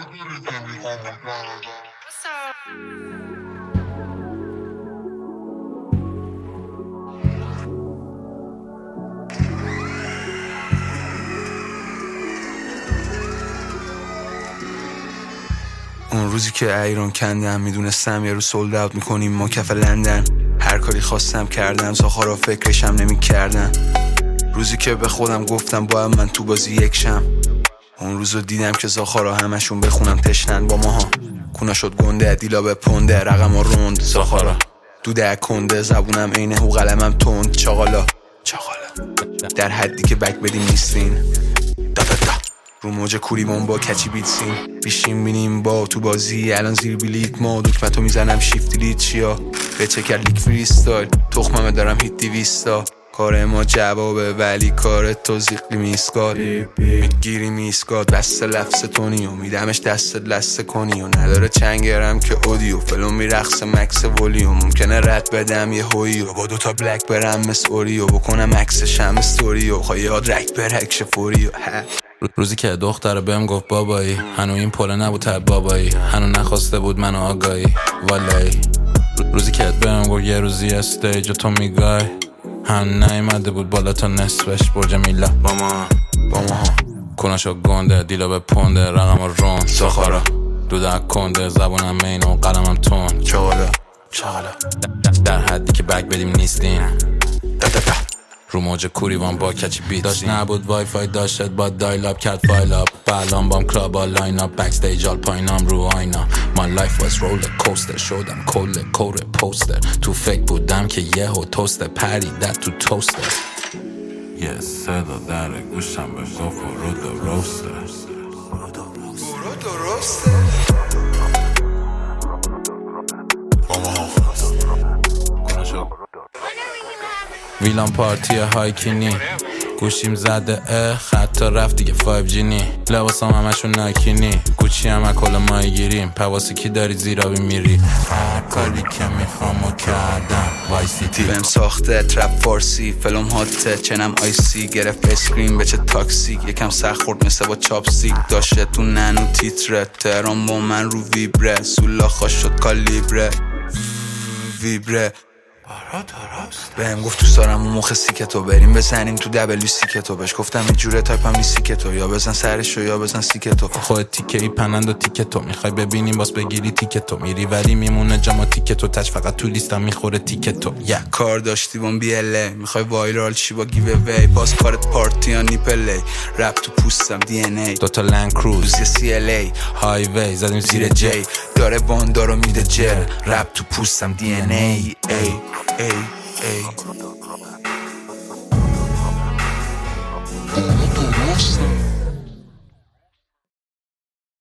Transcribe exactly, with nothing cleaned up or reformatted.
اون روزی که ایران کندم میدونستم یه روز سولد اوت میکنیم ما کف لندن. هر کاری خواستم کردم، ساخارا فکرشم نمی کردن. روزی که به خودم گفتم باید من تو بازی یکشم. اون روزو دیدم که زاخارا همشون بخونم تشنن با ماها. کونا شد گنده، دیلا به پنده، رقم و روند زاخارا دوده کنده، زبونم اینه هو قلمم تند. چاقالا چاقالا در حدی که بک بدیم نیستین. دا دا دا رو موج کوریمون با کچی بیتسین. بیشیم بینیم با تو بازی الان زیر بلیت ما. دکمتو میزنم شیفت دیلیت چیا به چکر لیک فریستایل. تخممه دارم هیت دیویستا. کار ما جوابه ولی کار تو زیقلی میسکاد. میگیری میسکاد بسته لفظ تونی و میدمش دست لسته کنی و نداره چنگرم که اودیو فلوم میرخص مکس ولیو. ممکنه رد بدم یه هویی و با دوتا بلک برم مس اوریو بکنم عکسشم استوریو. خواهی یاد رک برکش فوریو. روزی که دختر بهم گفت بابایی، هنو این پله نبود تب بابایی، هنو نخواسته بود منو آگاهی والایی. روزی که بهم گفت یه روزی استیج و تو میگای، هنو نیمده بود بالا تا نصفش برج میلا. با ما با ما کناشو گنده، دیلا به پنده، رقم و رون ساخارا دوده کنده، زبونم مین و قلمم تون. چاقالا چاقالا در حدی که بک بدیم نیستین. دا دا دا رو موج کوریوان با کچی بیت داشت نبود وای فای داشت با دایل اپ کرد فایل اپ. بالان بام کلاب با لاین اپ بک استیج آل پایینام رو آینا. My life was roller coaster شدم کل کور پوستر. تو فکر بودم که یه هو توستر پریدت تو توستر. یه صدا در گوشم به گفت ورود و روستر. ورود و روستر ویلان پارتی هایکینی گوشیم زده اه خطا رفت دیگه فایو جی نی. لباسام همشون ناکینی گوچی هم اکل مای گیریم. پواسی کی داری زیرابی میری. هر کاری که میخوامو کردم وای سیتی. بهم ساخته ترپ فارسی فلوم هاته چنم آیسی. گرفت اسکرین به چه تاکسیک یکم سخت خورد مثل با چاپسیک. داشته تو ننو تیتره تهران با من رو ویبره. سولا خوش شد کالیبره ویبره. بهم گفت دوست دارم اون مخ سیکتو بریم بزنیم تو دبلیو سیکتو. بهش گفتم این جوره تایپم نیست سیکتو. یا بزن سرشو یا بزن سیکتو. خود تیکه ای پنند و تیکتو میخوای ببینیم باز بگیری تیکتو. میری ولی میمونه جاما تیکتو تچ فقط تو لیستم میخوره تیکتو. یا yeah. کار داشتی بون بی ال ای میخوای وایرال چی با گیو اوی. باز کارت پارتی یا نیپل ای. رپ تو پوستم دی ان ای. دوتا لند کروز یه سی ال ای های وی زدیم زیر جی. داره باندارو میده جر. رپ تو پوستم دی ان ای ای ای ای. درسته